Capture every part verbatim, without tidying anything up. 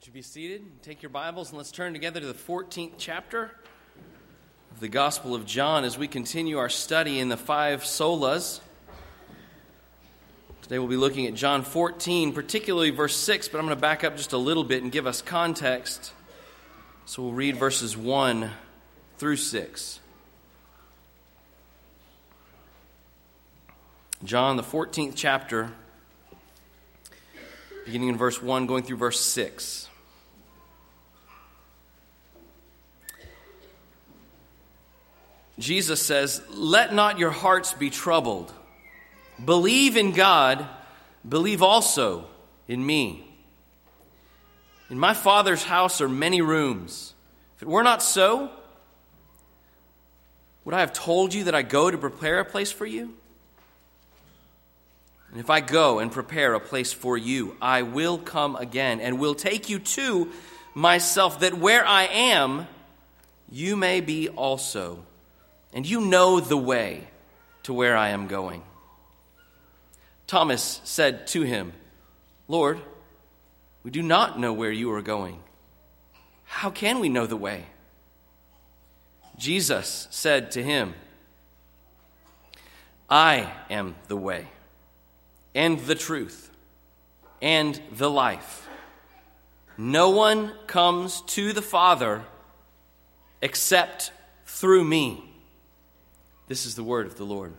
Would you be seated? Take your Bibles and let's turn together to the fourteenth chapter of the Gospel of John as we continue our study in the five solas. Today we'll be looking at John fourteen, particularly verse six, but I'm going to back up just a little bit and give us context. So we'll read verses one through six. John, the fourteenth chapter, beginning in verse one, going through verse six. Jesus says, "Let not your hearts be troubled. Believe in God, believe also in me. In my Father's house are many rooms. If it were not so, would I have told you that I go to prepare a place for you? And if I go and prepare a place for you, I will come again and will take you to myself, that where I am, you may be also. And you know the way to where I am going." Thomas said to him, "Lord, we do not know where you are going. How can we know the way?" Jesus said to him, "I am the way, and the truth, and the life. No one comes to the Father except through me." This is the word of the Lord.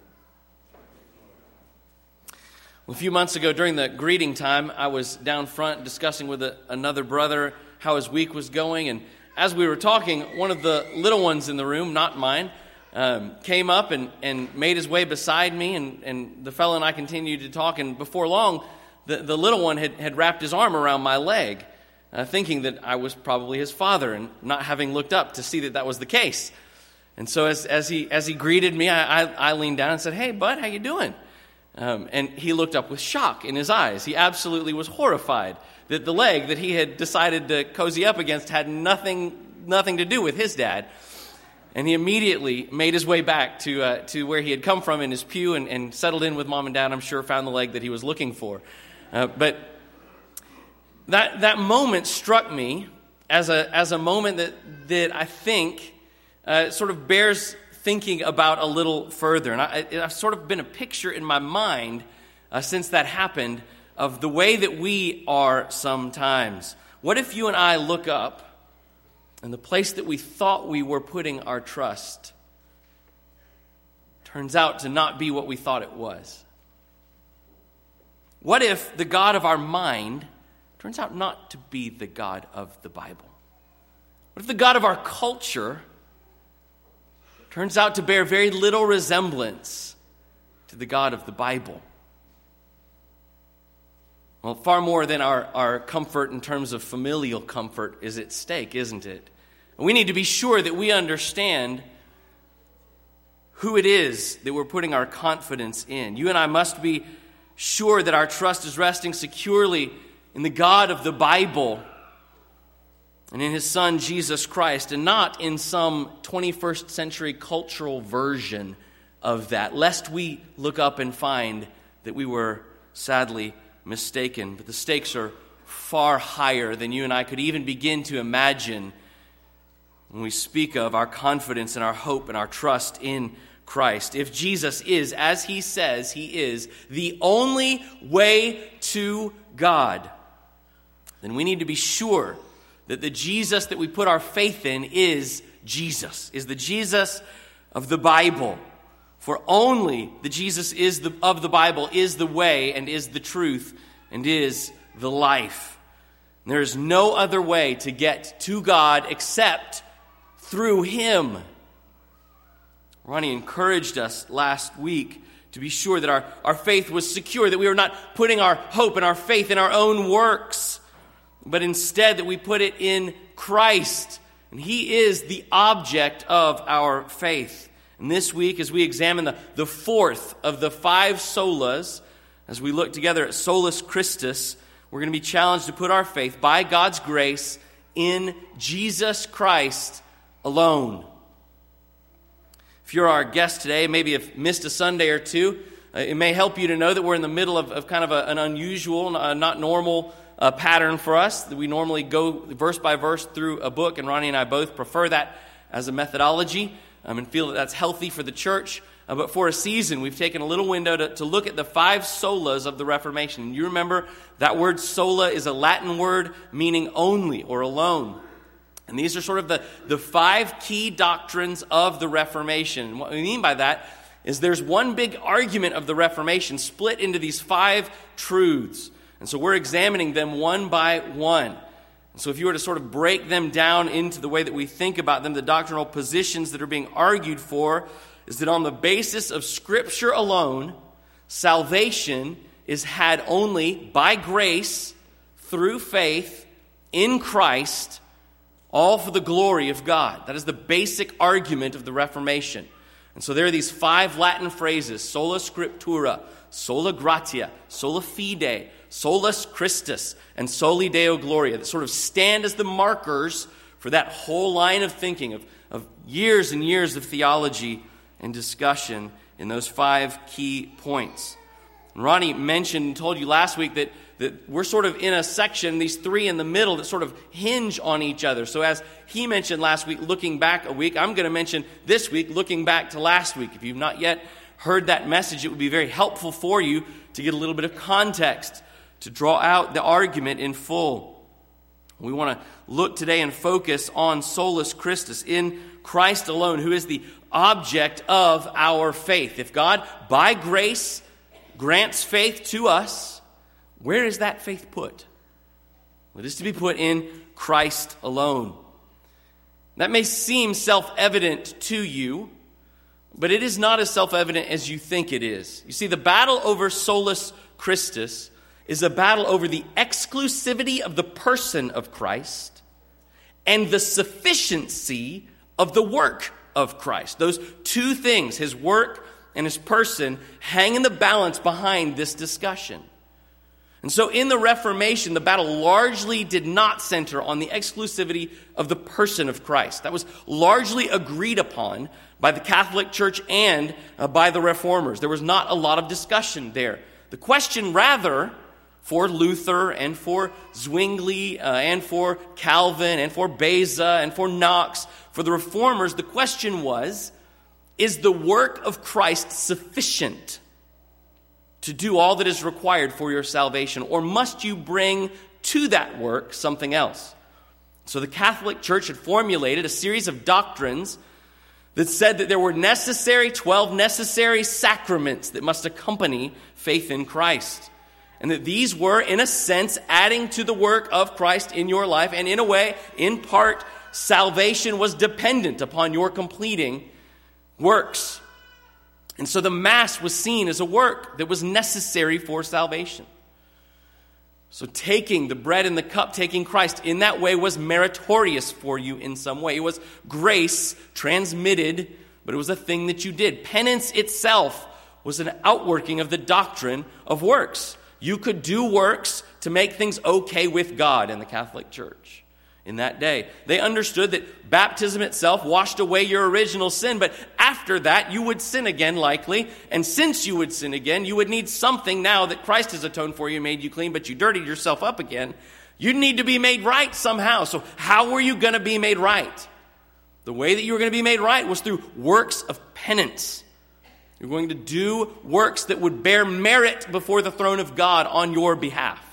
Well, a few months ago during the greeting time, I was down front discussing with a, another brother how his week was going. And as we were talking, one of the little ones in the room, not mine, um, came up and, and made his way beside me. And, and the fellow and I continued to talk. And before long, the, the little one had, had wrapped his arm around my leg, uh, thinking that I was probably his father and not having looked up to see that that was the case. And so as, as he as he greeted me, I, I, I leaned down and said, "Hey, bud, how you doing?" Um, and he looked up with shock in his eyes. He absolutely was horrified that the leg that he had decided to cozy up against had nothing nothing to do with his dad. And he immediately made his way back to uh, to where he had come from in his pew and, and settled in with mom and dad. I'm sure found the leg that he was looking for. Uh, but that that moment struck me as a as a moment that that I think uh, sort of bears thinking about a little further. And I, I've sort of been a picture in my mind uh, since that happened of the way that we are sometimes. What if you and I look up and the place that we thought we were putting our trust turns out to not be what we thought it was? What if the God of our mind turns out not to be the God of the Bible? What if the God of our culture turns out to bear very little resemblance to the God of the Bible? Well, far more than our, our comfort in terms of familial comfort is at stake, isn't it? And we need to be sure that we understand who it is that we're putting our confidence in. You and I must be sure that our trust is resting securely in the God of the Bible and in His Son, Jesus Christ, and not in some twenty-first century cultural version of that, lest we look up and find that we were sadly mistaken. But the stakes are far higher than you and I could even begin to imagine when we speak of our confidence and our hope and our trust in Christ. If Jesus is, as He says He is, the only way to God, then we need to be sure that the Jesus that we put our faith in is Jesus, is the Jesus of the Bible. For only the Jesus is the, of the Bible is the way and is the truth and is the life. And there is no other way to get to God except through Him. Ronnie encouraged us last week to be sure that our, our faith was secure, that we were not putting our hope and our faith in our own works, but instead that we put it in Christ. And He is the object of our faith. And this week, as we examine the, the fourth of the five solas, as we look together at Solus Christus, we're going to be challenged to put our faith, by God's grace, in Jesus Christ alone. If you're our guest today, maybe have missed a Sunday or two, uh, it may help you to know that we're in the middle of, of kind of a, an unusual, uh, not normal uh, pattern for us. We normally go verse by verse through a book, and Ronnie and I both prefer that as a methodology um, and feel that that's healthy for the church. Uh, but for a season, we've taken a little window to, to look at the five solas of the Reformation. And you remember that word sola is a Latin word meaning only or alone. And these are sort of the, the five key doctrines of the Reformation. And what we mean by that is there's one big argument of the Reformation split into these five truths. And so we're examining them one by one. And so if you were to sort of break them down into the way that we think about them, the doctrinal positions that are being argued for is that on the basis of Scripture alone, salvation is had only by grace, through faith, in Christ, all for the glory of God. That is the basic argument of the Reformation. And so there are these five Latin phrases: sola scriptura, sola gratia, sola fide, solus Christus, and soli Deo gloria, that sort of stand as the markers for that whole line of thinking, of, of years and years of theology and discussion in those five key points. And Ronnie mentioned and told you last week that, that we're sort of in a section, these three in the middle, that sort of hinge on each other. So as he mentioned last week, looking back a week, I'm going to mention this week, looking back to last week. If you've not yet heard that message, it would be very helpful for you to get a little bit of context, to draw out the argument in full. We want to look today and focus on solus Christus, in Christ alone, who is the object of our faith. If God, by grace, grants faith to us, where is that faith put? It is to be put in Christ alone. That may seem self-evident to you, but it is not as self-evident as you think it is. You see, the battle over solus Christus is a battle over the exclusivity of the person of Christ and the sufficiency of the work of Christ. Those two things, his work and his person, hang in the balance behind this discussion. And so in the Reformation, the battle largely did not center on the exclusivity of the person of Christ. That was largely agreed upon by the Catholic Church and uh, by the Reformers. There was not a lot of discussion there. The question, rather, for Luther and for Zwingli uh, and for Calvin and for Beza and for Knox, for the Reformers, the question was, is the work of Christ sufficient to do all that is required for your salvation, or must you bring to that work something else? So the Catholic Church had formulated a series of doctrines that said that there were necessary, twelve necessary sacraments that must accompany faith in Christ. And that these were, in a sense, adding to the work of Christ in your life. And in a way, in part, salvation was dependent upon your completing works. And so the Mass was seen as a work that was necessary for salvation. So taking the bread and the cup, taking Christ in that way, was meritorious for you in some way. It was grace transmitted, but it was a thing that you did. Penance itself was an outworking of the doctrine of works. You could do works to make things okay with God in the Catholic Church in that day. They understood that baptism itself washed away your original sin, but after that you would sin again likely, and since you would sin again, you would need something now that Christ has atoned for you, made you clean, but you dirtied yourself up again. You'd need to be made right somehow. So how were you going to be made right? The way that you were going to be made right was through works of penance. You're going to do works that would bear merit before the throne of God on your behalf.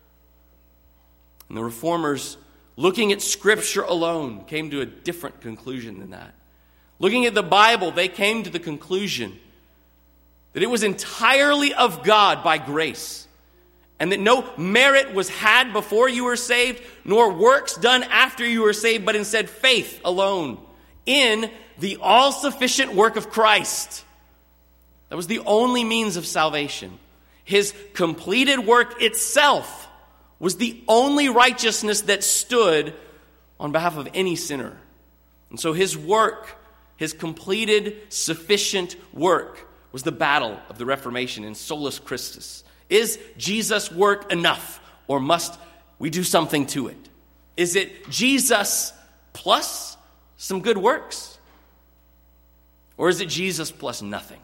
And the Reformers, looking at Scripture alone, came to a different conclusion than that. Looking at the Bible, they came to the conclusion that it was entirely of God by grace, and that no merit was had before you were saved, nor works done after you were saved, but instead faith alone in the all-sufficient work of Christ. That was the only means of salvation. His completed work itself was the only righteousness that stood on behalf of any sinner. And so his work, his completed, sufficient work, was the battle of the Reformation in solus Christus. Is Jesus' work enough, or must we do something to it? Is it Jesus plus some good works? Or is it Jesus plus nothing?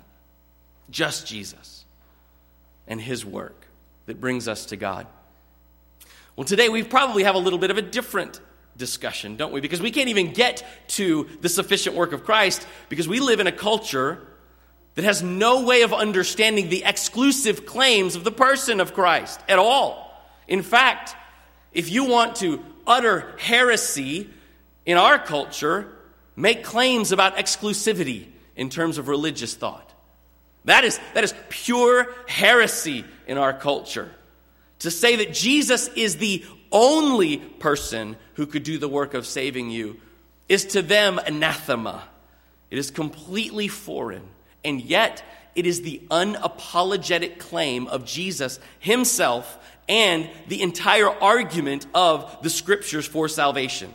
Just Jesus and his work that brings us to God. Well, today we probably have a little bit of a different discussion, don't we? Because we can't even get to the sufficient work of Christ because we live in a culture that has no way of understanding the exclusive claims of the person of Christ at all. In fact, if you want to utter heresy in our culture, make claims about exclusivity in terms of religious thought. That is, that is pure heresy in our culture. To say that Jesus is the only person who could do the work of saving you is to them anathema. It is completely foreign. And yet, it is the unapologetic claim of Jesus himself and the entire argument of the Scriptures for salvation.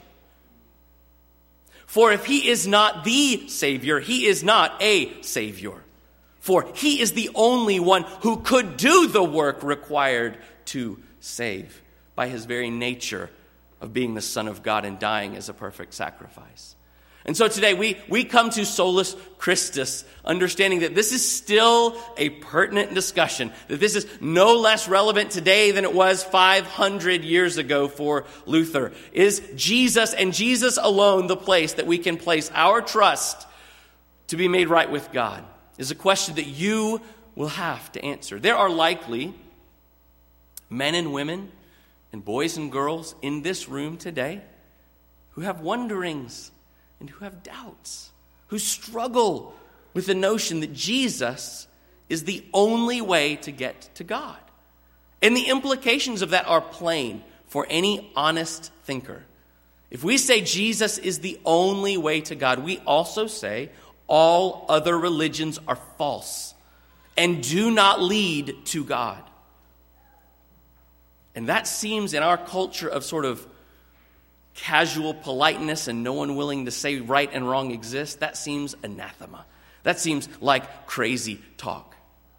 For if he is not the Savior, he is not a Savior. For he is the only one who could do the work required to save by his very nature of being the Son of God and dying as a perfect sacrifice. And so today we, we come to Solus Christus, understanding that this is still a pertinent discussion, that this is no less relevant today than it was five hundred years ago for Luther. Is Jesus and Jesus alone the place that we can place our trust to be made right with God? Is a question that you will have to answer. There are likely men and women and boys and girls in this room today who have wonderings and who have doubts, who struggle with the notion that Jesus is the only way to get to God. And the implications of that are plain for any honest thinker. If we say Jesus is the only way to God, we also say all other religions are false and do not lead to God. And that seems in our culture of sort of casual politeness and no one willing to say right and wrong exists, that seems anathema. That seems like crazy talk.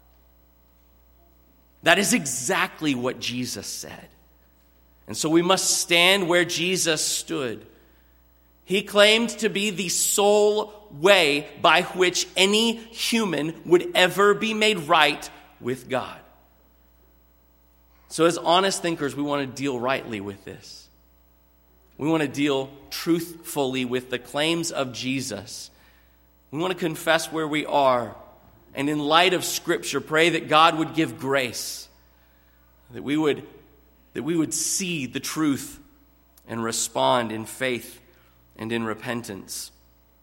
That is exactly what Jesus said. And so we must stand where Jesus stood. He claimed to be the sole way by which any human would ever be made right with God. So as honest thinkers, we want to deal rightly with this. We want to deal truthfully with the claims of Jesus. We want to confess where we are. And in light of Scripture, pray that God would give grace. That we would, that we would see the truth and respond in faith and in repentance.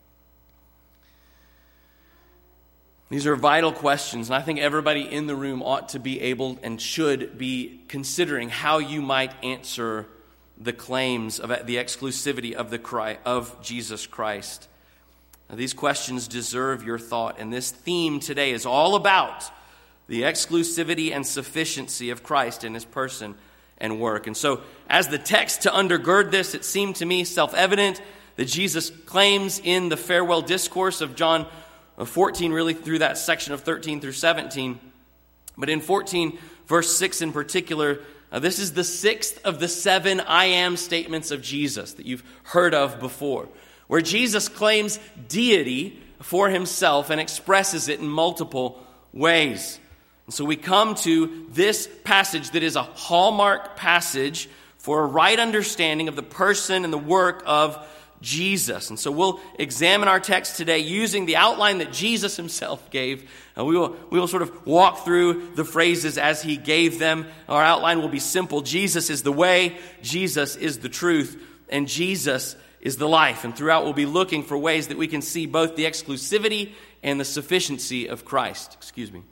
These are vital questions, and I think everybody in the room ought to be able and should be considering how you might answer the claims of the exclusivity of the Christ, of Jesus Christ. Now, these questions deserve your thought, and this theme today is all about the exclusivity and sufficiency of Christ in his person and work. And so, as the text to undergird this, it seemed to me self-evident that Jesus claims in the farewell discourse of John fourteen, really through that section of thirteen through seventeen. But in fourteen, verse six in particular, uh, this is the sixth of the seven I am statements of Jesus that you've heard of before, where Jesus claims deity for himself and expresses it in multiple ways. And so we come to this passage that is a hallmark passage for a right understanding of the person and the work of Jesus. And so we'll examine our text today using the outline that Jesus himself gave. Uh, we will we will sort of walk through the phrases as he gave them. Our outline will be simple. Jesus is the way, Jesus is the truth, and Jesus is the life. And throughout we'll be looking for ways that we can see both the exclusivity and the sufficiency of Christ. Excuse me.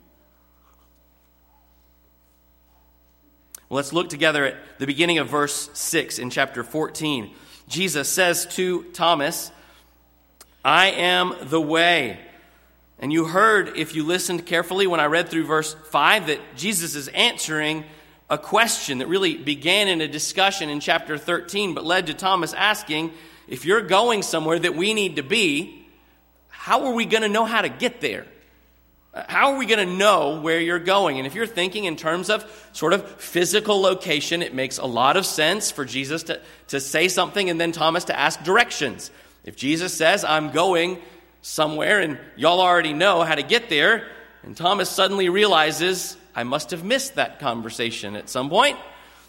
Well, let's look together at the beginning of verse six in chapter fourteen. Jesus says to Thomas, I am the way. And you heard, if you listened carefully when I read through verse five, that Jesus is answering a question that really began in a discussion in chapter thirteen, but led to Thomas asking, if you're going somewhere that we need to be, how are we going to know how to get there? How are we going to know where you're going? And if you're thinking in terms of sort of physical location, it makes a lot of sense for Jesus to, to say something and then Thomas to ask directions. If Jesus says, I'm going somewhere and y'all already know how to get there, and Thomas suddenly realizes, I must have missed that conversation at some point,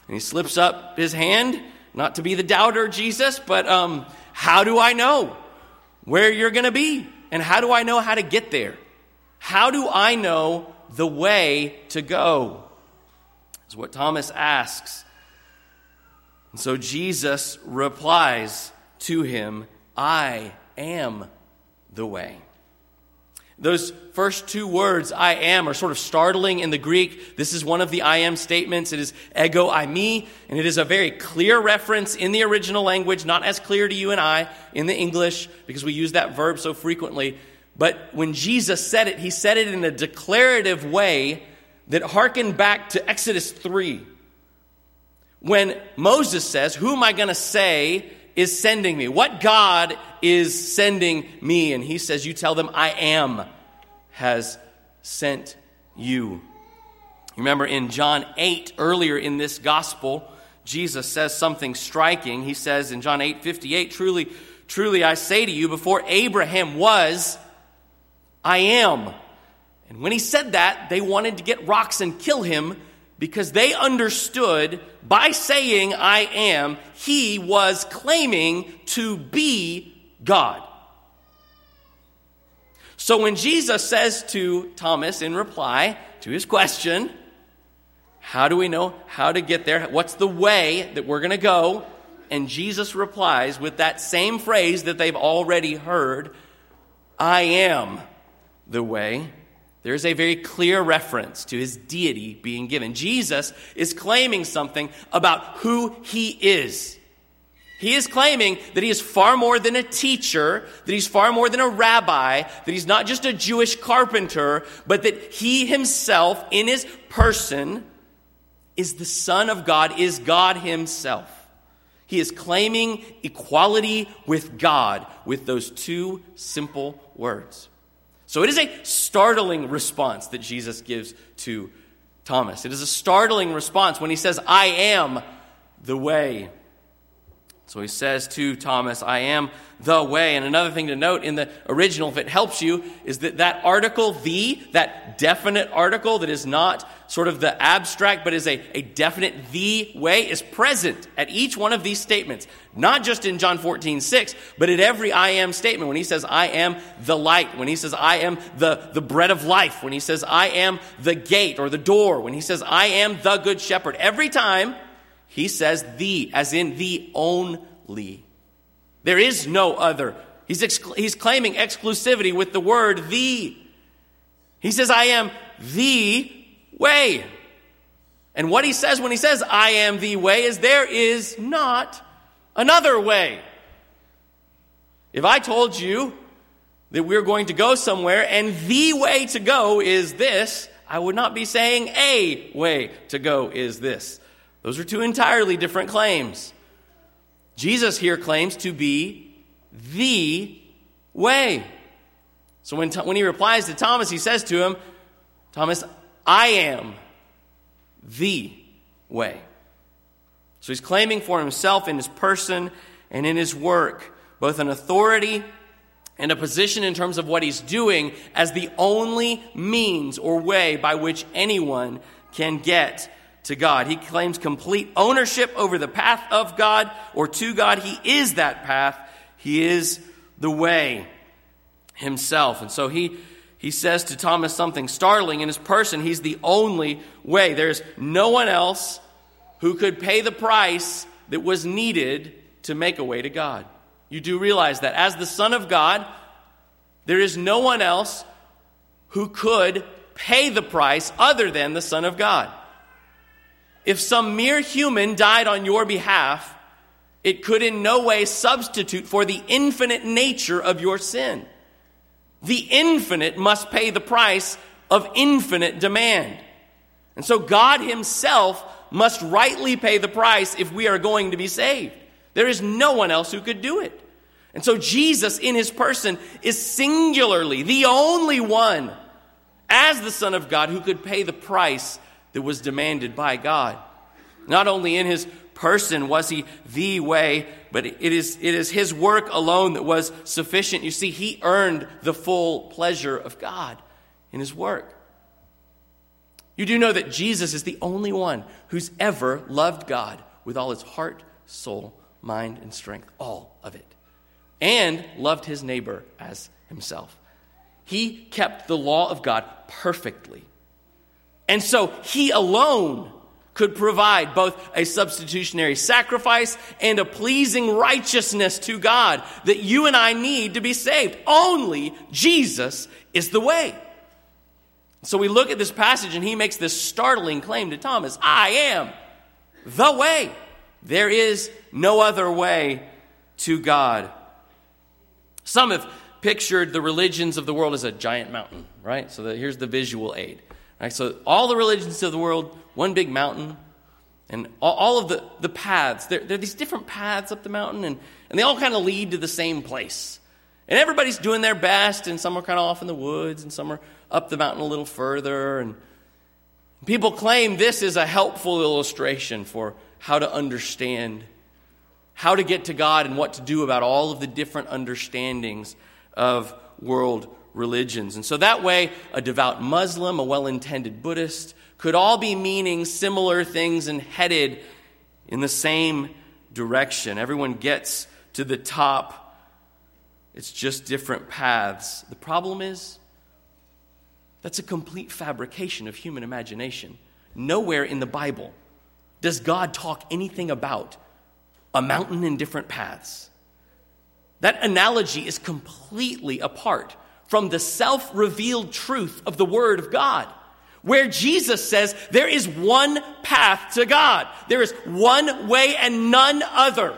And he slips up his hand, not to be the doubter, Jesus, but um, how do I know where you're going to be? And how do I know how to get there? How do I know the way to go? Is what Thomas asks. And so Jesus replies to him, I am the way. Those first two words, I am, are sort of startling in the Greek. This is one of the I am statements. It is ego eimi, and it is a very clear reference in the original language, not as clear to you and I in the English, because we use that verb so frequently. But when Jesus said it, he said it in a declarative way that harkened back to Exodus three. When Moses says, who am I going to say is sending me? What God is sending me? And he says, you tell them, I am has sent you. Remember in John eight, earlier in this gospel, Jesus says something striking. He says in John eight fifty-eight, truly, truly I say to you, before Abraham was, I am. And when he said that, they wanted to get rocks and kill him, because they understood by saying I am, he was claiming to be God. So when Jesus says to Thomas in reply to his question, how do we know how to get there? What's the way that we're going to go? And Jesus replies with that same phrase that they've already heard, I am the way. There's a very clear reference to his deity being given. Jesus is claiming something about who he is. He is claiming that he is far more than a teacher, that he's far more than a rabbi, that he's not just a Jewish carpenter, but that he himself, in his person, is the Son of God, is God himself. He is claiming equality with God with those two simple words. So it is a startling response that Jesus gives to Thomas. It is a startling response when he says, I am the way. So he says to Thomas, I am the way. And another thing to note in the original, if it helps you, is that that article, the, that definite article that is not sort of the abstract, but is a, a definite the way, is present at each one of these statements. Not just in John fourteen six, but at every I am statement. When he says, I am the light. When he says, I am the, the bread of life. When he says, I am the gate or the door. When he says, I am the good shepherd. Every time he says the, as in the only. There is no other. He's, exclu- he's claiming exclusivity with the word the. He says, I am the way. And what he says when he says, I am the way, is there is not another way. If I told you that we're going to go somewhere and the way to go is this, I would not be saying a way to go is this. Those are two entirely different claims. Jesus here claims to be the way. So when, when he replies to Thomas, he says to him, Thomas, I am the way. So he's claiming for himself in his person and in his work both an authority and a position in terms of what he's doing as the only means or way by which anyone can get to God. He claims complete ownership over the path of God or to God. He is that path. He is the way himself. And so he, he says to Thomas something startling in his person. He's the only way. There's no one else who could pay the price that was needed to make a way to God. You do realize that as the Son of God, there is no one else who could pay the price other than the Son of God. If some mere human died on your behalf, it could in no way substitute for the infinite nature of your sin. The infinite must pay the price of infinite demand. And so God himself must rightly pay the price if we are going to be saved. There is no one else who could do it. And so Jesus in his person is singularly the only one as the Son of God who could pay the price that was demanded by God. Not only in his person was he the way, but it is, it is his work alone that was sufficient. You see, he earned the full pleasure of God in his work. You do know that Jesus is the only one who's ever loved God with all his heart, soul, mind, and strength, all of it, and loved his neighbor as himself. He kept the law of God perfectly. And so he alone could provide both a substitutionary sacrifice and a pleasing righteousness to God that you and I need to be saved. Only Jesus is the way. So we look at this passage and he makes this startling claim to Thomas. I am the way. There is no other way to God. Some have pictured the religions of the world as a giant mountain, right? So the, here's the visual aid. Right? So all the religions of the world, one big mountain, and all, all of the, the paths. There, there are these different paths up the mountain, and, and they all kind of lead to the same place. And everybody's doing their best, and some are kind of off in the woods, and some are up the mountain a little further. And people claim this is a helpful illustration for how to understand, how to get to God, and what to do about all of the different understandings of world religions. And so that way, a devout Muslim, a well-intended Buddhist, could all be meaning similar things and headed in the same direction. Everyone gets to the top. It's just different paths. The problem is, that's a complete fabrication of human imagination. Nowhere in the Bible does God talk anything about a mountain and different paths. That analogy is completely apart from the self-revealed truth of the Word of God, where Jesus says there is one path to God. There is one way and none other.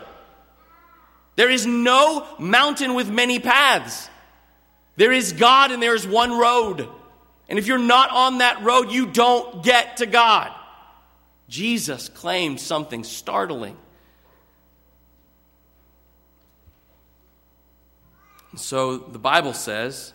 There is no mountain with many paths. There is God and there is one road. And if you're not on that road, you don't get to God. Jesus claimed something startling. And so the Bible says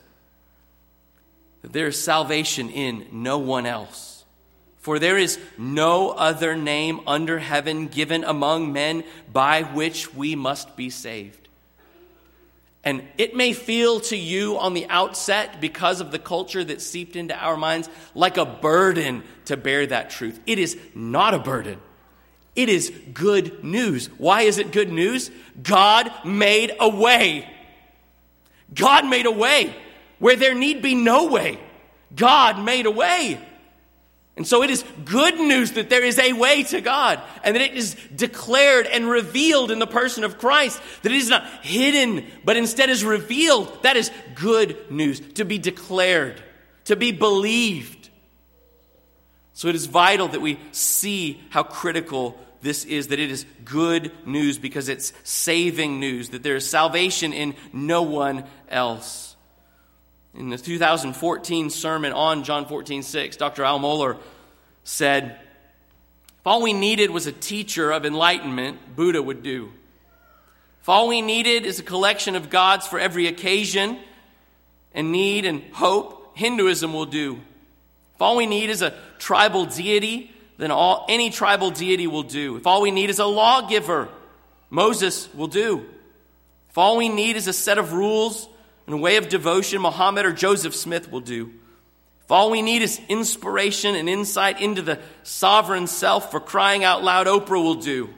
that there is salvation in no one else. For there is no other name under heaven given among men by which we must be saved. And it may feel to you on the outset, because of the culture that seeped into our minds, like a burden to bear that truth. It is not a burden. It is good news. Why is it good news? God made a way. God made a way where there need be no way. God made a way. And so it is good news that there is a way to God, and that it is declared and revealed in the person of Christ, that it is not hidden, but instead is revealed. That is good news, to be declared, to be believed. So it is vital that we see how critical this is, that it is good news because it's saving news, that there is salvation in no one else. In the two thousand fourteen sermon on John fourteen six, Doctor Al Mohler said, if all we needed was a teacher of enlightenment, Buddha would do. If all we needed is a collection of gods for every occasion and need and hope, Hinduism will do. If all we need is a tribal deity, then all, any tribal deity will do. If all we need is a lawgiver, Moses will do. If all we need is a set of rules and a way of devotion, Muhammad or Joseph Smith will do. If all we need is inspiration and insight into the sovereign self, for crying out loud, Oprah will do.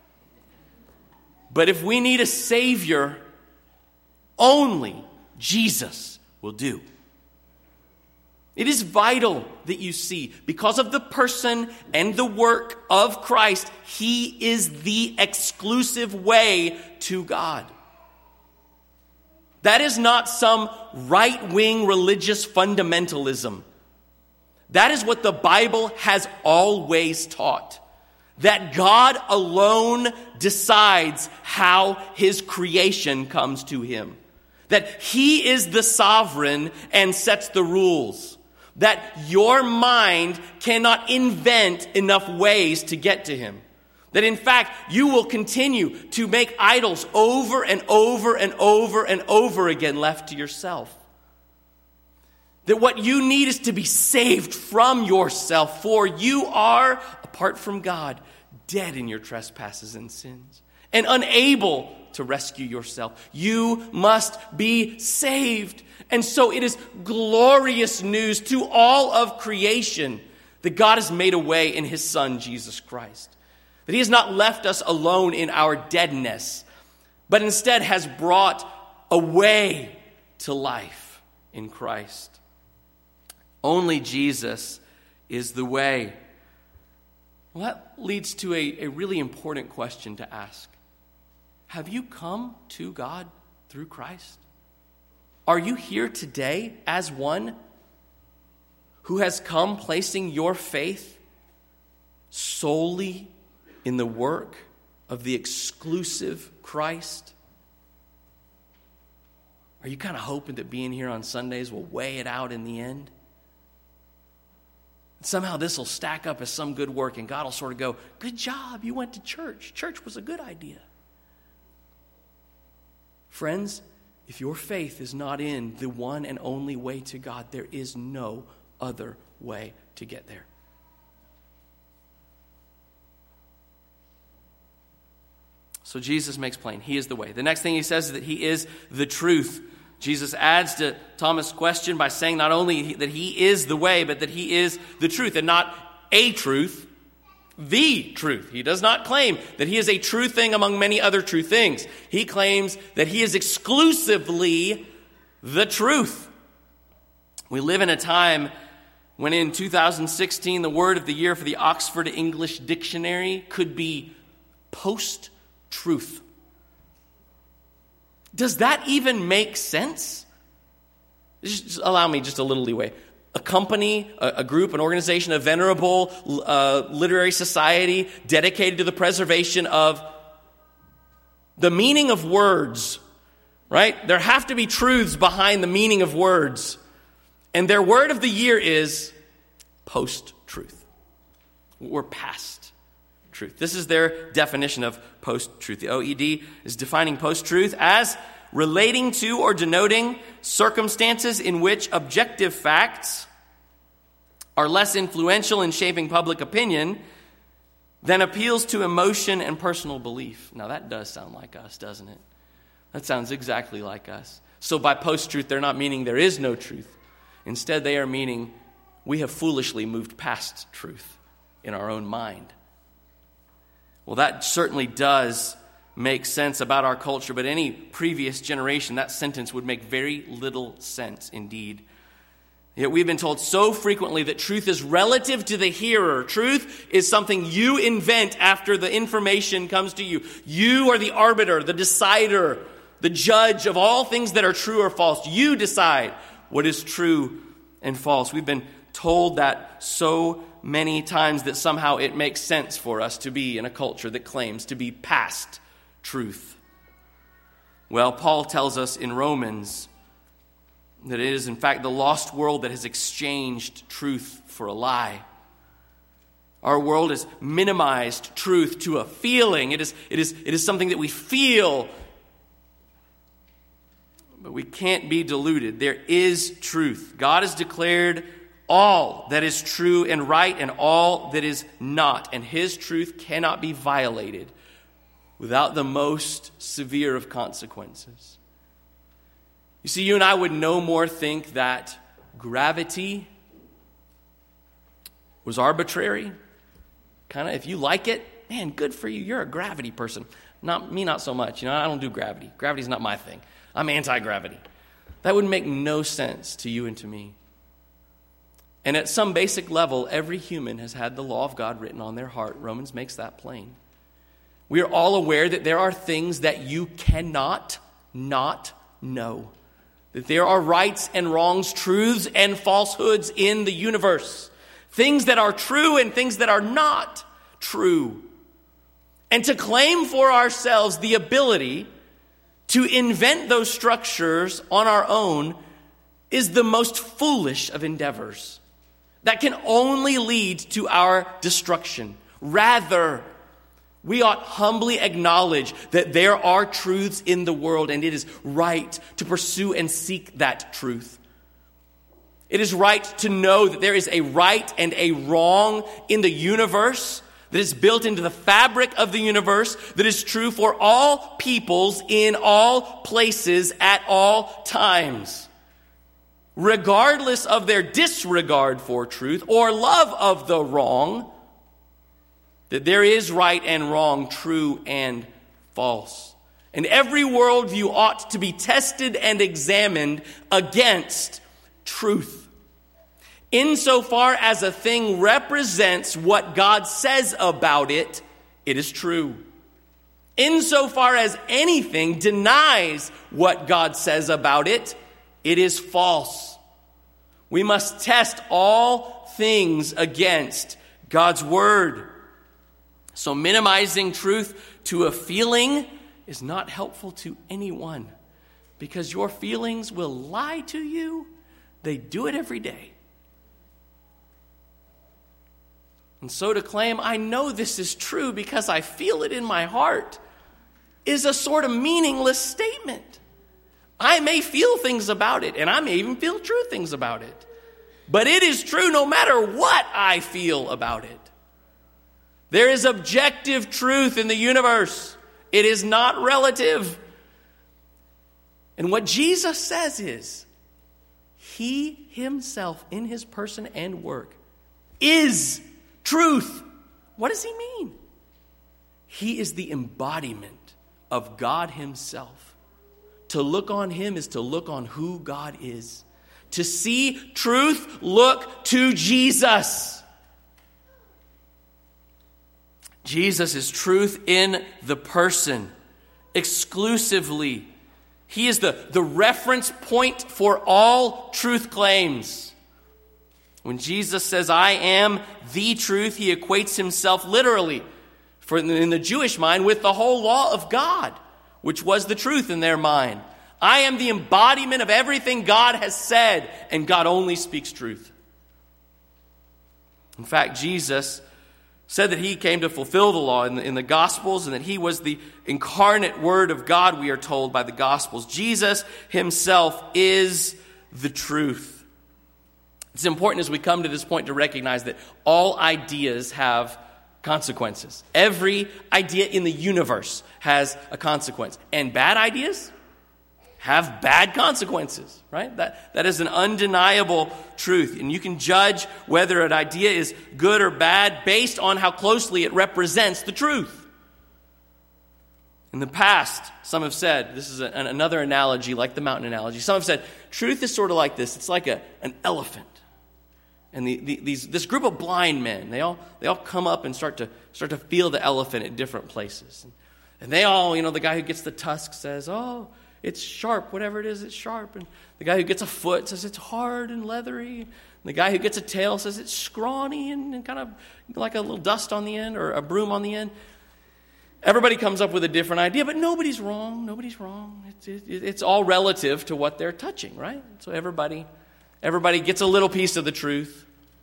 But if we need a Savior, only Jesus will do. It is vital that you see, because of the person and the work of Christ, He is the exclusive way to God. That is not some right-wing religious fundamentalism. That is what the Bible has always taught. That God alone decides how His creation comes to Him. That He is the sovereign and sets the rules. That your mind cannot invent enough ways to get to Him. That in fact, you will continue to make idols over and over and over and over again left to yourself. That what you need is to be saved from yourself, for you are, apart from God, dead in your trespasses and sins, and unable to rescue yourself. You must be saved. And so it is glorious news to all of creation that God has made a way in his Son, Jesus Christ. That he has not left us alone in our deadness, but instead has brought a way to life in Christ. Only Jesus is the way. Well, that leads to a, a really important question to ask. Have you come to God through Christ? Are you here today as one who has come placing your faith solely in the work of the exclusive Christ? Are you kind of hoping that being here on Sundays will weigh it out in the end? Somehow this will stack up as some good work and God will sort of go, good job, you went to church. Church was a good idea. Friends, if your faith is not in the one and only way to God, there is no other way to get there. So Jesus makes plain, he is the way. The next thing he says is that he is the truth. Jesus adds to Thomas' question by saying not only that he is the way, but that he is the truth, and not a truth, the truth. He does not claim that he is a true thing among many other true things. He claims that he is exclusively the truth. We live in a time when in two thousand sixteen, the word of the year for the Oxford English Dictionary could be post-truth. Does that even make sense? Just allow me just a little leeway. A company, a, a group, an organization, a venerable uh, literary society dedicated to the preservation of the meaning of words, right? There have to be truths behind the meaning of words. And their word of the year is post-truth. We're past truth. This is their definition of post-truth. The O E D is defining post-truth as relating to or denoting circumstances in which objective facts are less influential in shaping public opinion than appeals to emotion and personal belief. Now that does sound like us, doesn't it? That sounds exactly like us. So by post-truth, they're not meaning there is no truth. Instead, they are meaning we have foolishly moved past truth in our own mind. Well, that certainly does make sense about our culture, but any previous generation, that sentence would make very little sense indeed. Yet we've been told so frequently that truth is relative to the hearer. Truth is something you invent after the information comes to you. You are the arbiter, the decider, the judge of all things that are true or false. You decide what is true and false. We've been told that so many times that somehow it makes sense for us to be in a culture that claims to be past truth. Well, Paul tells us in Romans that it is in fact the lost world that has exchanged truth for a lie. Our world has minimized truth to a feeling. It is, it is, it is something that we feel, but we can't be deluded. There is truth. God has declared all that is true and right and all that is not. And his truth cannot be violated without the most severe of consequences. You see, you and I would no more think that gravity was arbitrary. Kind of, if you like it, man, good for you. You're a gravity person. Not me, not so much. You know, I don't do gravity. Gravity's not my thing. I'm anti-gravity. That would make no sense to you and to me. And at some basic level, every human has had the law of God written on their heart. Romans makes that plain. We are all aware that there are things that you cannot not know. That there are rights and wrongs, truths and falsehoods in the universe. Things that are true and things that are not true. And to claim for ourselves the ability to invent those structures on our own is the most foolish of endeavors. That can only lead to our destruction. Rather, we ought humbly acknowledge that there are truths in the world, and it is right to pursue and seek that truth. It is right to know that there is a right and a wrong in the universe that is built into the fabric of the universe, that is true for all peoples in all places at all times. regardless of their disregard for truth or love of the wrong, that there is right and wrong, true and false. And every worldview ought to be tested and examined against truth. Insofar as a thing represents what God says about it, it is true. Insofar as anything denies what God says about it, it is false. We must test all things against God's word. So minimizing truth to a feeling is not helpful to anyone, because your feelings will lie to you. They do it every day. And so to claim, I know this is true because I feel it in my heart, is a sort of meaningless statement. I may feel things about it, and I may even feel true things about it. But it is true no matter what I feel about it. There is objective truth in the universe. It is not relative. And what Jesus says is, he himself in his person and work is truth. What does he mean? He is the embodiment of God himself. To look on him is to look on who God is. To see truth, look to Jesus. Jesus is truth in the person, exclusively. He is the, the reference point for all truth claims. When Jesus says, I am the truth, he equates himself literally, for in the Jewish mind, with the whole law of God, which was the truth in their mind. I am the embodiment of everything God has said, and God only speaks truth. In fact, Jesus said that he came to fulfill the law in the, in the Gospels, and that he was the incarnate Word of God, we are told by the Gospels. Jesus himself is the truth. It's important as we come to this point to recognize that all ideas have consequences. Every idea in the universe has a consequence. And bad ideas have bad consequences, right? That, that is an undeniable truth. And you can judge whether an idea is good or bad based on how closely it represents the truth. In the past, some have said, this is a, another analogy like the mountain analogy, some have said, truth is sort of like this. It's like a, an elephant. And the, the, these, this group of blind men, they all they all come up and start to start to feel the elephant at different places. And, and they all, you know, the guy who gets the tusk says, oh, it's sharp, whatever it is, it's sharp. And the guy who gets a foot says it's hard and leathery. And the guy who gets a tail says it's scrawny and, and kind of like a little dust on the end or a broom on the end. Everybody comes up with a different idea, but nobody's wrong. Nobody's wrong. It's, it, it's all relative to what they're touching, right? So everybody, everybody gets a little piece of the truth.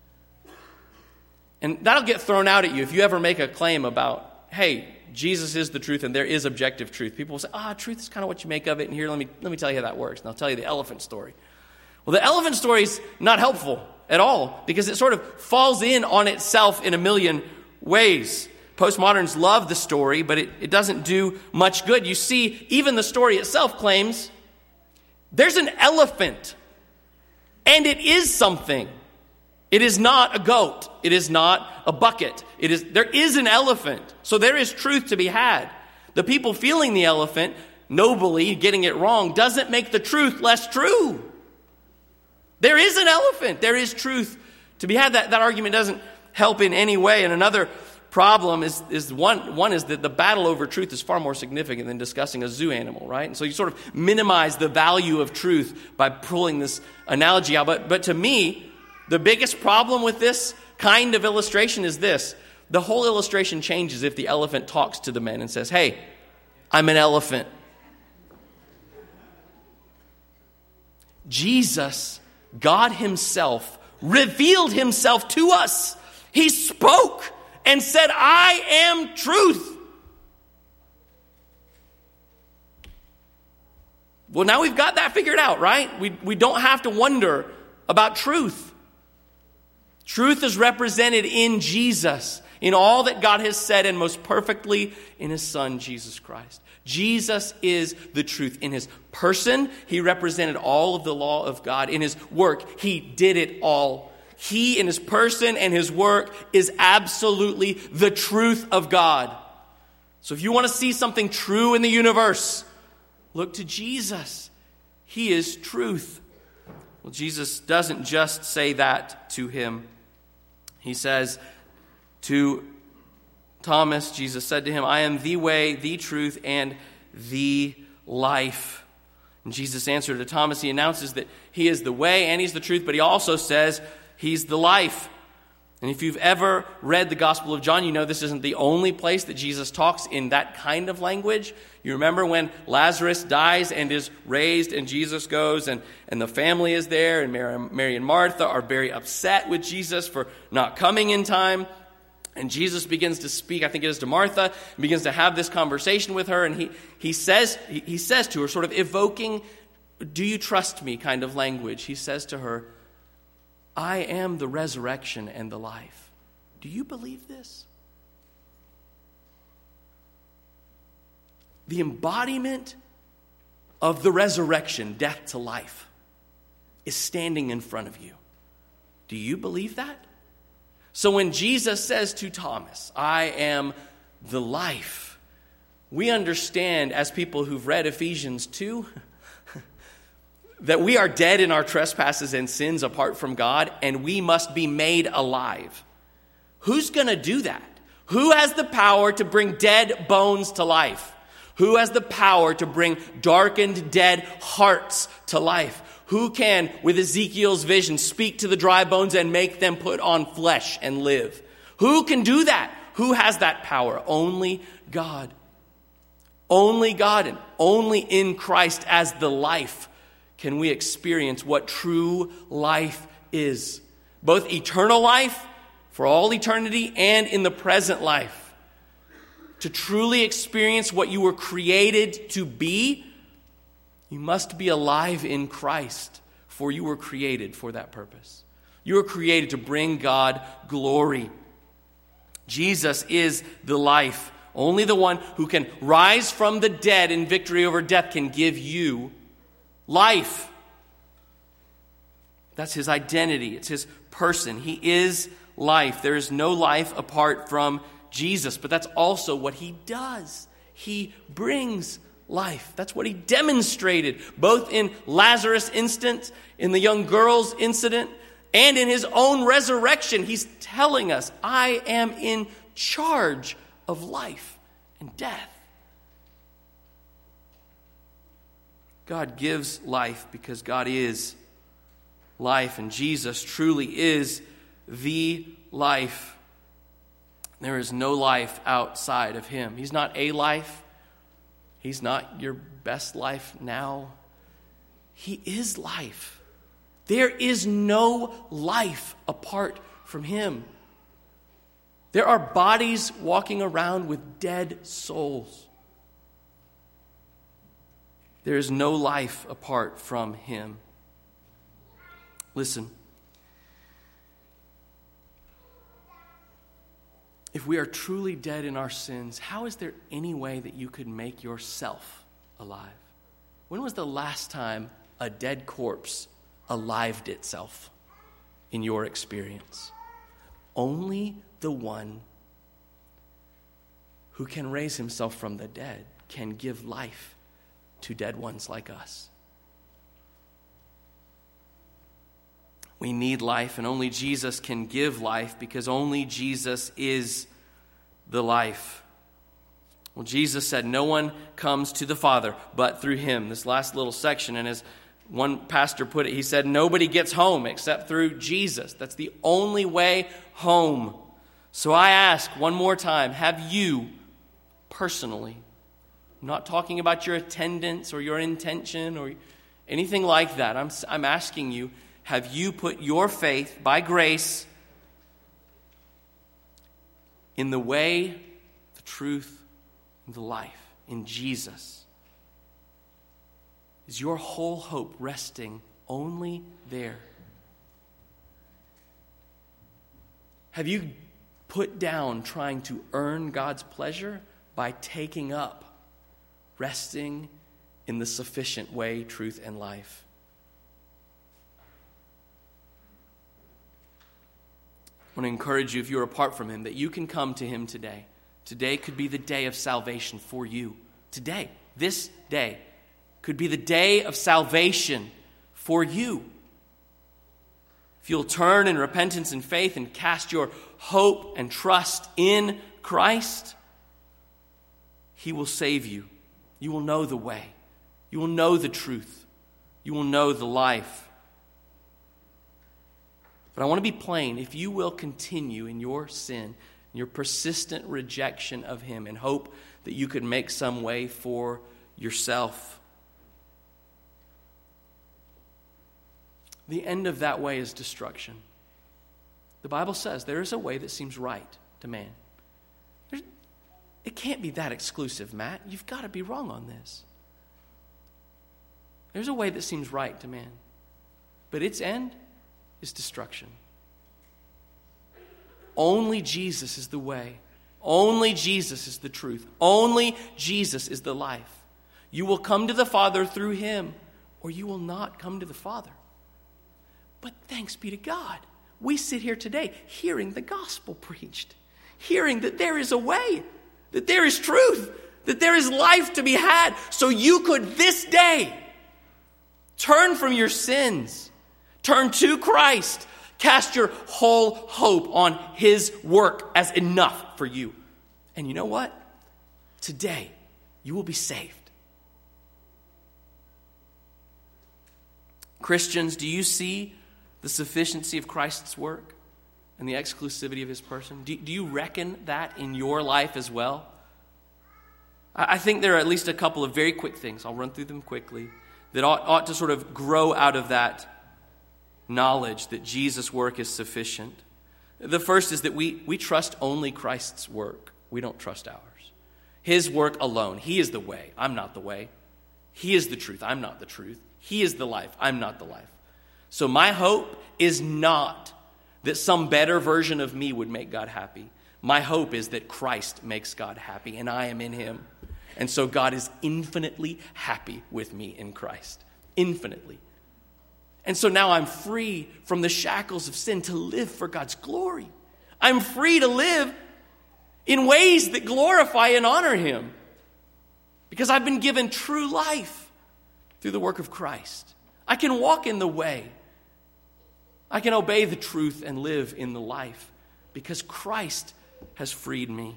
And that'll get thrown out at you if you ever make a claim about, hey, Jesus is the truth and there is objective truth. People will say, ah, truth is kind of what you make of it. And here, let me let me tell you how that works. And I'll tell you the elephant story. Well, the elephant story is not helpful at all because it sort of falls in on itself in a million ways. Postmoderns love the story, but it, it doesn't do much good. You see, even the story itself claims there's an elephant and it is something. It is not a goat. It is not a bucket. It is, there is an elephant. So there is truth to be had. The people feeling the elephant, nobly getting it wrong, doesn't make the truth less true. There is an elephant. There is truth to be had. That, that argument doesn't help in any way. And another problem is, is one, one is that the battle over truth is far more significant than discussing a zoo animal, right? And so you sort of minimize the value of truth by pulling this analogy out. But, but to me, the biggest problem with this kind of illustration is this. The whole illustration changes if the elephant talks to the men and says, hey, I'm an elephant. Jesus, God himself, revealed himself to us. He spoke and said, I am truth. Well, now we've got that figured out, right? We, we don't have to wonder about truth. Truth is represented in Jesus. in all that God has said, and most perfectly in his Son, Jesus Christ. Jesus is the truth. In his person, he represented all of the law of God. In his work, he did it all. He, in his person and his work, is absolutely the truth of God. So if you want to see something true in the universe, look to Jesus. He is truth. Well, Jesus doesn't just say that to him. He says to Thomas, Jesus said to him, I am the way, the truth, and the life. And Jesus answered to Thomas. He announces that he is the way and he's the truth, but he also says he's the life. And if you've ever read the Gospel of John, you know this isn't the only place that Jesus talks in that kind of language. You remember when Lazarus dies and is raised, and Jesus goes, and, and the family is there, and Mary, Mary and Martha are very upset with Jesus for not coming in time. And Jesus begins to speak, I think it is to Martha, and begins to have this conversation with her, and he, he says he, he says to her, sort of evoking, do you trust me kind of language. He says to her, I am the resurrection and the life. Do you believe this? The embodiment of the resurrection, death to life, is standing in front of you. Do you believe that? So when Jesus says to Thomas, I am the life, we understand as people who've read Ephesians two that we are dead in our trespasses and sins apart from God, and we must be made alive. Who's going to do that? Who has the power to bring dead bones to life? Who has the power to bring darkened, dead hearts to life? Who can, with Ezekiel's vision, speak to the dry bones and make them put on flesh and live? Who can do that? Who has that power? Only God. Only God, and only in Christ as the life can we experience what true life is. Both eternal life for all eternity and in the present life. To truly experience what you were created to be, you must be alive in Christ, for you were created for that purpose. You were created to bring God glory. Jesus is the life. Only the one who can rise from the dead in victory over death can give you life. That's his identity. It's his person. He is life. There is no life apart from Jesus, but that's also what he does. He brings life. That's what he demonstrated, both in Lazarus' instance, in the young girl's incident, and in his own resurrection. He's telling us, I am in charge of life and death. God gives life because God is life, and Jesus truly is the life. There is no life outside of him. He's not a life. He's not your best life now. He is life. There is no life apart from him. There are bodies walking around with dead souls. There is no life apart from him. Listen. If we are truly dead in our sins, how is there any way that you could make yourself alive? When was the last time a dead corpse alived itself in your experience? Only the one who can raise himself from the dead can give life to dead ones like us. We need life, and only Jesus can give life because only Jesus is the life. Well, Jesus said, no one comes to the Father but through him. This last little section, and as one pastor put it, he said, nobody gets home except through Jesus. That's the only way home. So I ask one more time, have you personally, I'm not talking about your attendance or your intention or anything like that. I'm, I'm asking you, have you put your faith by grace in the way, the truth, and the life, in Jesus? Is your whole hope resting only there? Have you put down trying to earn God's pleasure by taking up resting in the sufficient way, truth, and life. I want to encourage you, if you're apart from him, that you can come to him today. Today could be the day of salvation for you. Today, this day, could be the day of salvation for you. If you'll turn in repentance and faith and cast your hope and trust in Christ, he will save you. You will know the way. You will know the truth. You will know the life. But I want to be plain. If you will continue in your sin, your persistent rejection of him, and hope that you could make some way for yourself, the end of that way is destruction. The Bible says there is a way that seems right to man. There's, it can't be that exclusive, Matt. You've got to be wrong on this. There's a way that seems right to man, but its end is destruction. Only Jesus is the way. Only Jesus is the truth. Only Jesus is the life. You will come to the Father through him, or you will not come to the Father. But thanks be to God, we sit here today hearing the gospel preached, hearing that there is a way, that there is truth, that there is life to be had, so you could this day turn from your sins, turn to Christ, cast your whole hope on his work as enough for you. And you know what? Today, you will be saved. Christians, do you see the sufficiency of Christ's work and the exclusivity of his person? Do, do you reckon that in your life as well? I, I think there are at least a couple of very quick things, I'll run through them quickly, that ought, ought to sort of grow out of that knowledge that Jesus' work is sufficient. The first is that we, we trust only Christ's work. We don't trust ours. His work alone. He is the way. I'm not the way. He is the truth. I'm not the truth. He is the life. I'm not the life. So my hope is not that some better version of me would make God happy. My hope is that Christ makes God happy and I am in him. And so God is infinitely happy with me in Christ. Infinitely. And so now I'm free from the shackles of sin to live for God's glory. I'm free to live in ways that glorify and honor him because I've been given true life through the work of Christ. I can walk in the way. I can obey the truth and live in the life because Christ has freed me.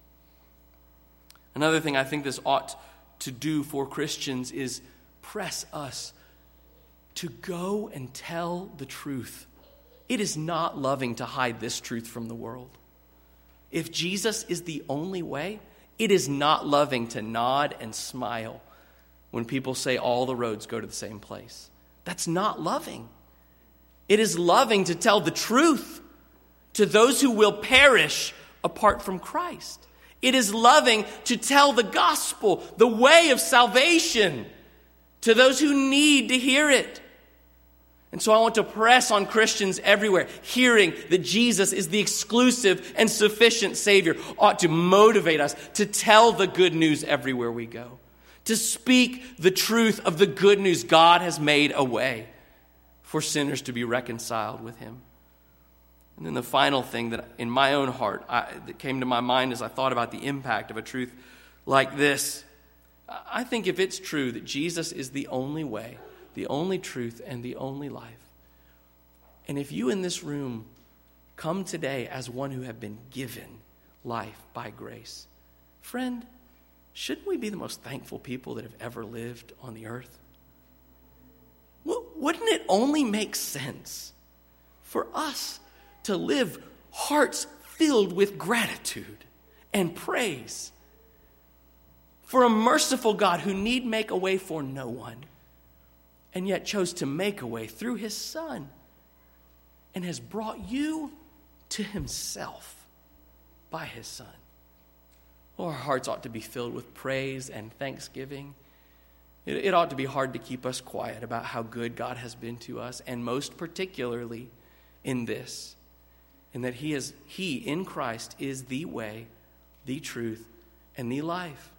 Another thing I think this ought to do for Christians is press us to go and tell the truth. It is not loving to hide this truth from the world. If Jesus is the only way, it is not loving to nod and smile when people say all the roads go to the same place. That's not loving. It is loving to tell the truth to those who will perish apart from Christ. It is loving to tell the gospel, the way of salvation, to those who need to hear it. And so I want to press on Christians everywhere. Hearing that Jesus is the exclusive and sufficient Savior ought to motivate us to tell the good news everywhere we go. To speak the truth of the good news God has made a way for sinners to be reconciled with him. And then the final thing that in my own heart I, that came to my mind as I thought about the impact of a truth like this, I think if it's true that Jesus is the only way, the only truth, and the only life, and if you in this room come today as one who have been given life by grace, friend, shouldn't we be the most thankful people that have ever lived on the earth? Wouldn't it only make sense for us to live hearts filled with gratitude and praise for a merciful God who need make a way for no one, and yet chose to make a way through his Son and has brought you to himself by his Son? Well, our hearts ought to be filled with praise and thanksgiving. It, it ought to be hard to keep us quiet about how good God has been to us, and most particularly in this, and that he is he in Christ is the way, the truth, and the life.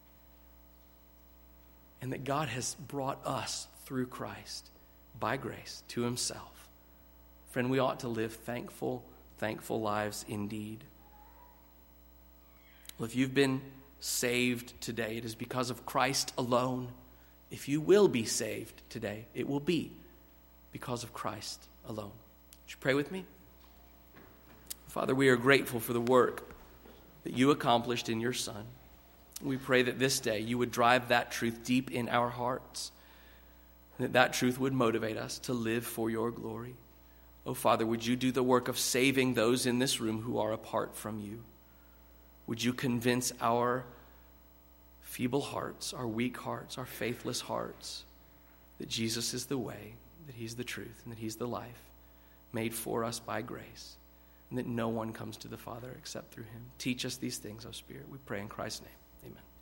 And that God has brought us through Christ by grace to himself. Friend, we ought to live thankful, thankful lives indeed. Well, if you've been saved today, it is because of Christ alone. If you will be saved today, it will be because of Christ alone. Would you pray with me? Father, we are grateful for the work that you accomplished in your Son. We pray that this day you would drive that truth deep in our hearts, and that that truth would motivate us to live for your glory. Oh, Father, would you do the work of saving those in this room who are apart from you? Would you convince our feeble hearts, our weak hearts, our faithless hearts, that Jesus is the way, that he's the truth, and that he's the life made for us by grace, and that no one comes to the Father except through him. Teach us these things, O Spirit. We pray in Christ's name. Amen.